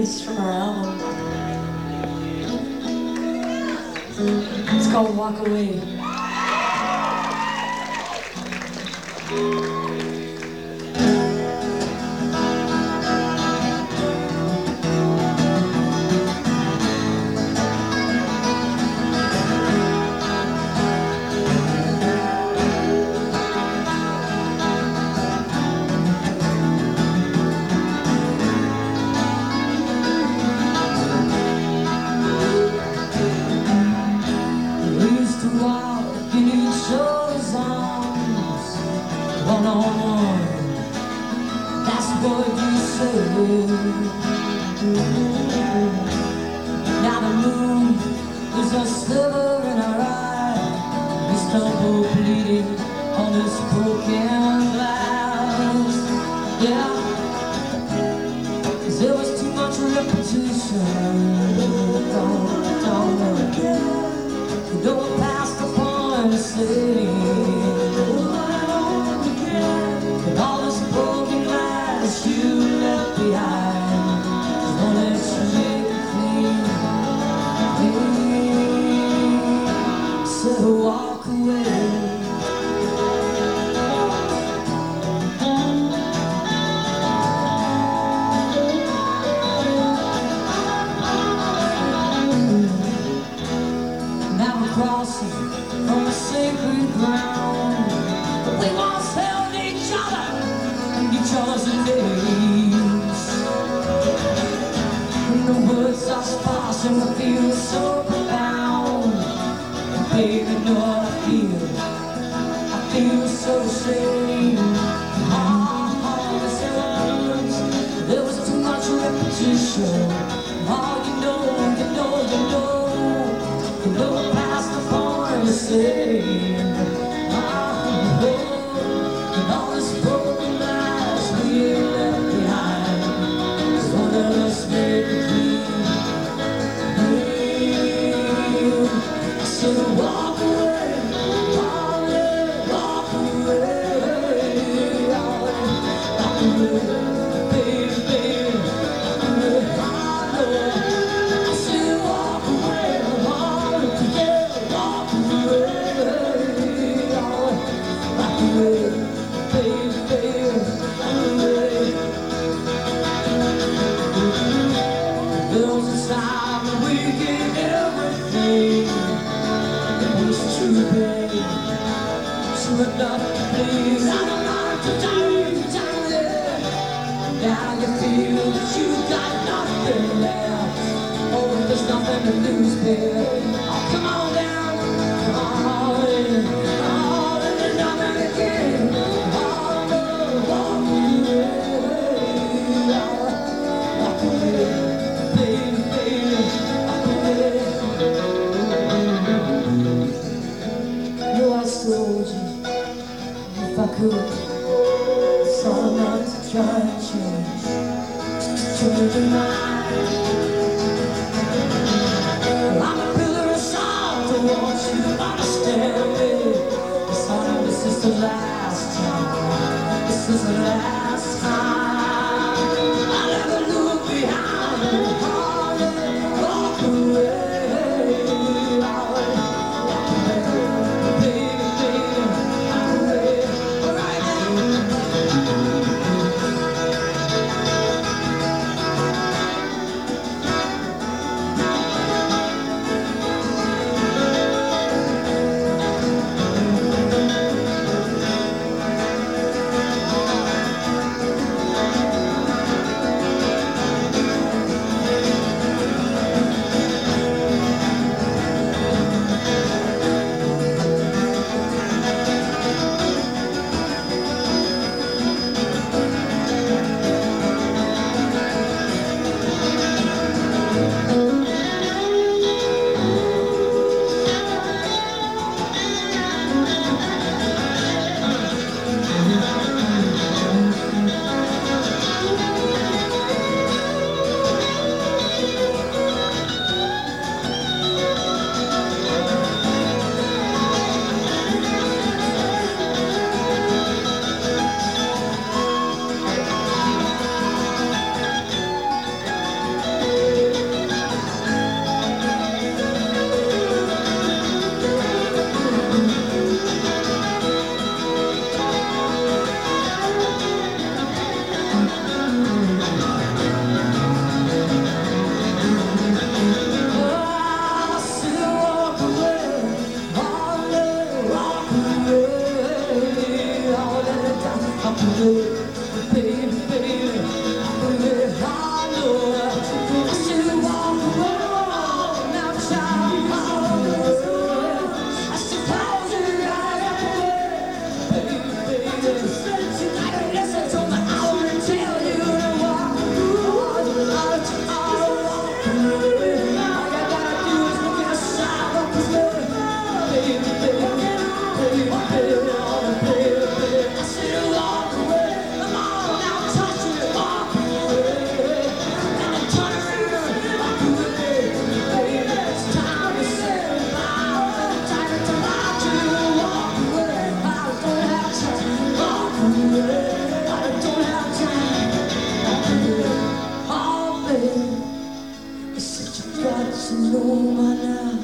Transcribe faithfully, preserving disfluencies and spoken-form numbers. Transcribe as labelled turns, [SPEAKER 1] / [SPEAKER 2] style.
[SPEAKER 1] is from our album. It's called Walk Away. One on one, that's what you said. Now the moon is a sliver in our eye. We stumble bleeding on this broken glass. Yeah, 'cause there was too much repetition. Don't, don't, don't pass the point of saying walk away. Now we're crossing from a sacred ground, but we once held each other and each other's names. And the words are sparse and the feel so profound. Baby, know what I feel. I feel so ashamed. Oh, oh, there was too much repetition. Oh, you know, you know, you know, you know, past the point of saying, oh, oh, and all this broken lies we left behind. 'Cause one of us made it clean. So walk away, walk away, walk away, walk away, baby, baby, walk away, I know. I said walk away, walk away, walk away, walk away, baby, baby, walk away. There was a time when we gave everything. Too big, true enough, please. I don't know to die, to die. Now you feel that you got nothing left. Oh, there's nothing to lose, baby. Oh, come on down, come on in. Oh, and there's nothing to give. Oh, no, walk away, walk away, baby, baby, walk away. I told you if I could, someone to try and change, change your mind. I'm a pillar of salt, I want you to understand me. to know by now